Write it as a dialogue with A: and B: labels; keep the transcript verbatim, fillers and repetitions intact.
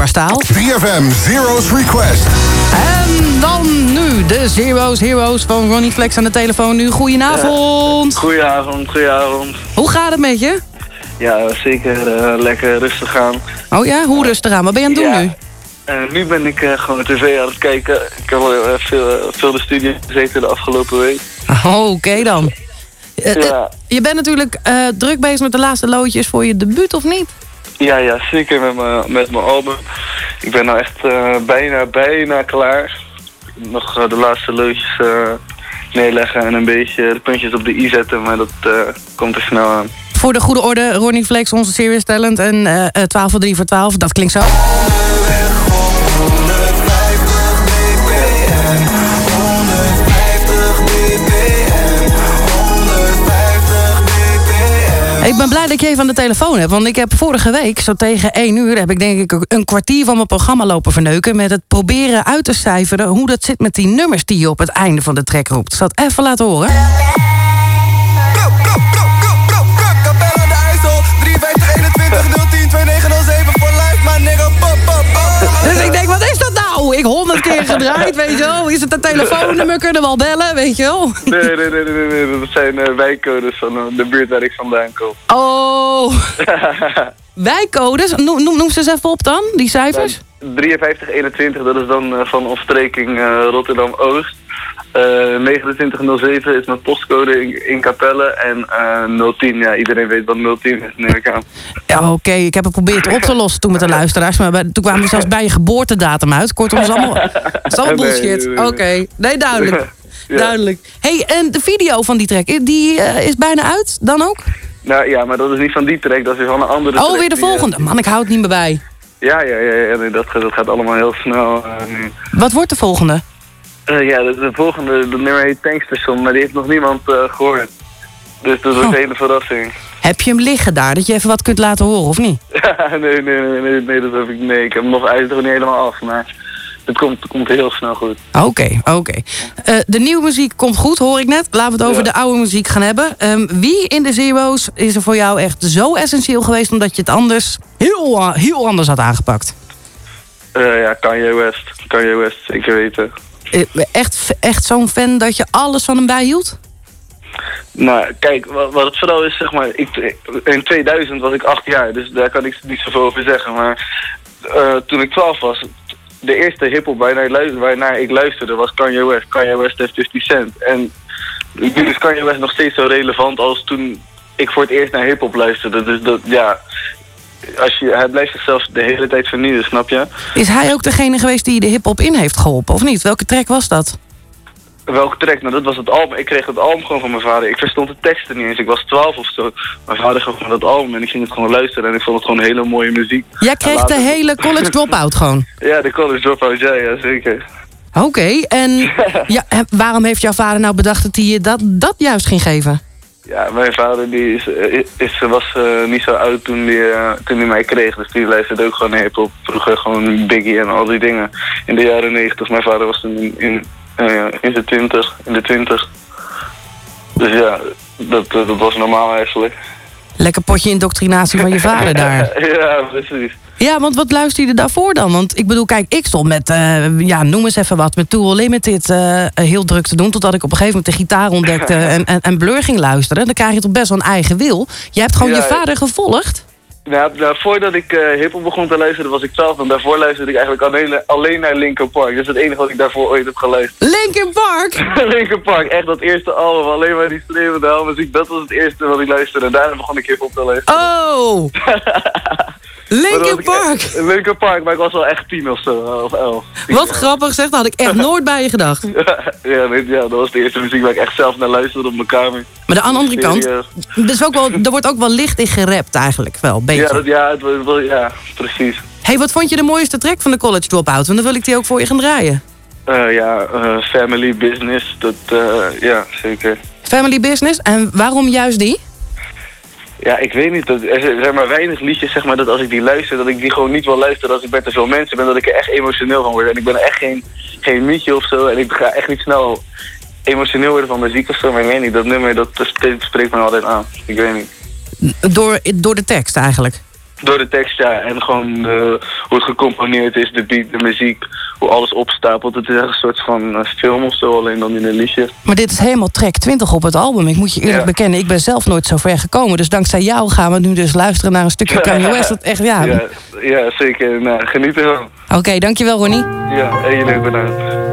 A: staal.
B: V F M Zero's Request.
A: En dan nu de Zero's Heroes van Ronnie Flex aan de telefoon nu. Goedenavond.
C: Ja, goedenavond, goedenavond.
A: Hoe gaat het met je?
C: Ja, zeker uh, lekker rustig aan.
A: Oh ja, hoe rustig aan? Wat ben je aan het doen
C: ja.
A: nu?
C: Uh, nu ben ik uh, gewoon tv aan het kijken. Ik heb al uh, veel, uh, veel de studio gezeten de afgelopen week.
A: Oh, oké okay dan. Uh,
C: ja.
A: Je bent natuurlijk uh, druk bezig met de laatste loodjes voor je debuut, of niet?
C: Ja, ja, zeker met mijn met mijn album. Ik ben nou echt uh, bijna, bijna klaar. Nog uh, de laatste loodjes uh, neerleggen en een beetje de puntjes op de i zetten, maar dat uh, komt er snel aan.
A: Voor de goede orde, Ronnie Flex, onze Serious Talent en uh, twaalf voor drie voor twaalf, dat klinkt zo. Ik ben blij dat ik je even aan de telefoon heb. Want ik heb vorige week, zo tegen één uur... heb ik denk ik een kwartier van mijn programma lopen verneuken... met het proberen uit te cijferen hoe dat zit met die nummers... die je op het einde van de track roept. Ik zal het even laten horen. Dus ik denk, wat is dat nou? Ik honderd keer gedraaid, weet je wel. Is het een telefoonnummer? Kunnen we al bellen, weet je wel?
C: Nee, nee, nee, nee, nee. Dat zijn uh, wijkcodes van uh, de buurt waar ik vandaan kom.
A: Oh. Wijkcodes? Noem, noem, noem ze eens even op dan, die cijfers.
C: drieënvijftig eenentwintig, dat is dan uh, van omstreking uh, Rotterdam-Oost. Uh, negenentwintig nul zeven is mijn postcode in, in Capelle. En uh, nul tien, ja, iedereen weet wat nul tien is, neem ik aan.
A: Ja, oké, okay. Ik heb het geprobeerd op te lossen toen met de luisteraars. Maar bij, toen kwamen we zelfs bij je geboortedatum uit. Kortom, dat is allemaal, dat is allemaal bullshit. Nee, nee, nee. Oké, okay. Nee, duidelijk. Ja. Duidelijk. Hey, en de video van die track, die uh, is bijna uit, dan ook?
C: Nou ja, maar dat is niet van die track, dat is van een andere
A: oh,
C: track.
A: Oh, weer de volgende? Man, ik hou het niet meer bij.
C: Ja, ja, ja, ja nee, dat, dat gaat allemaal heel snel uh, nu.
A: Wat wordt de volgende?
C: Uh, ja, de, de volgende, de nummer heet Tankstation, maar die heeft nog niemand uh, gehoord. Dus dat is oh. een hele verrassing.
A: Heb je hem liggen daar, dat je even wat kunt laten horen, of niet?
C: nee, nee, nee, nee, nee, dat heb ik, nee, ik heb hem nog, hij is er niet helemaal af, maar het komt, het komt heel snel goed.
A: Oké, okay, oké. Okay. Uh, de nieuwe muziek komt goed, hoor ik net. Laten we het over ja. de oude muziek gaan hebben. Um, wie in de Zero's is er voor jou echt zo essentieel geweest, omdat je het anders, heel, heel anders had aangepakt?
C: Uh, ja, Kanye West. Kanye West, zeker weten.
A: Echt, echt zo'n fan dat je alles van hem bijhield?
C: Nou, kijk, wat, wat het vooral is, zeg maar, ik, in tweeduizend was ik acht jaar, dus daar kan ik niet zoveel over zeggen. Maar uh, toen ik twaalf was, de eerste hiphop waarnaar, waarnaar ik luisterde was Kanye West. Kanye West heeft fifty cent. En nu is Kanye West nog steeds zo relevant als toen ik voor het eerst naar hiphop luisterde. Dus dat, ja... Als je, hij blijft zichzelf de hele tijd vernieuwen, snap je?
A: Is hij ook degene geweest die de hiphop in heeft geholpen, of niet? Welke track was dat?
C: Welke track? Nou, dat was het album. Ik kreeg het album gewoon van mijn vader. Ik verstond de teksten niet eens. Ik was twaalf of zo. Mijn vader gaf me dat album en ik ging het gewoon luisteren. En ik vond het gewoon hele mooie muziek.
A: Jij kreeg later... de hele College Dropout gewoon?
C: Ja, de College Dropout, ja, ja zeker.
A: Oké, okay, en ja, waarom heeft jouw vader nou bedacht dat hij je dat, dat juist ging geven?
C: Ja, mijn vader die is, is, was uh, niet zo oud toen hij uh, toen die mij kreeg. Dus die luisterde ook gewoon naar hiphop. Vroeger gewoon Biggie en al die dingen. In de jaren negentig. Mijn vader was toen in, in, uh, in de twintig. In de twintig. Dus ja, dat, dat was normaal eigenlijk.
A: Lekker potje indoctrinatie van je vader daar.
C: Ja, precies.
A: Ja, want wat luister je daarvoor dan? Want ik bedoel, kijk, ik stond met, uh, ja, noem eens even wat, met Tool Limited uh, heel druk te doen. Totdat ik op een gegeven moment de gitaar ontdekte en, en, en Blur ging luisteren. Dan krijg je toch best wel een eigen wil. Je hebt gewoon ja, je vader gevolgd.
C: Nou, nou, voordat ik uh, hiphop begon te luisteren was ik twaalf. En daarvoor luisterde ik eigenlijk alleen, alleen naar Linkin Park. Dat is het enige wat ik daarvoor ooit heb geluisterd.
A: Linkin Park?
C: Linkin Park, echt dat eerste album. Alleen maar die strevende muziek. Dat was het eerste wat ik luisterde. En daarna begon ik hiphop te luisteren.
A: Oh! Linkin Park!
C: Echt, Linkin Park, maar ik was wel echt tien of zo, of elf.
A: Wat jaar. Grappig zeg, dat had ik echt nooit bij je gedacht.
C: ja, nee, ja, dat was de eerste muziek waar ik echt zelf naar luisterde op mijn kamer.
A: Maar aan de andere kant, dus ook wel, er wordt ook wel licht in gerapt eigenlijk, wel, een beetje.
C: Ja, dat, ja, het, wel, ja, precies.
A: Hey, wat vond je de mooiste track van de College Dropout? Want dan wil ik die ook voor je gaan draaien.
C: Uh, ja, uh, Family Business, dat, uh, ja, zeker.
A: Family Business, en waarom juist die?
C: Ja, ik weet niet. Er zijn maar weinig liedjes, zeg maar, dat als ik die luister, dat ik die gewoon niet wil luisteren als ik bij te veel mensen ben, dat ik er echt emotioneel van word. En ik ben er echt geen, geen mietje of zo en ik ga echt niet snel emotioneel worden van muziek of zo, maar ik weet niet. Dat nummer, dat spreekt me altijd aan. Ik weet niet.
A: Door, door de tekst eigenlijk?
C: Door de tekst, ja. En gewoon uh, hoe het gecomponeerd is, de beat, de muziek. Hoe alles opstapelt. Het is echt een soort van uh, film of zo, alleen dan in een liedje.
A: Maar dit is helemaal track twintig op het album. Ik moet je eerlijk ja. bekennen, ik ben zelf nooit zo ver gekomen. Dus dankzij jou gaan we nu dus luisteren naar een stukje Kanye West. Dat echt, ja.
C: Ja, ja, zeker. Nou, geniet ervan.
A: Oké, okay, dankjewel Ronnie.
C: Ja, en jullie bedankt.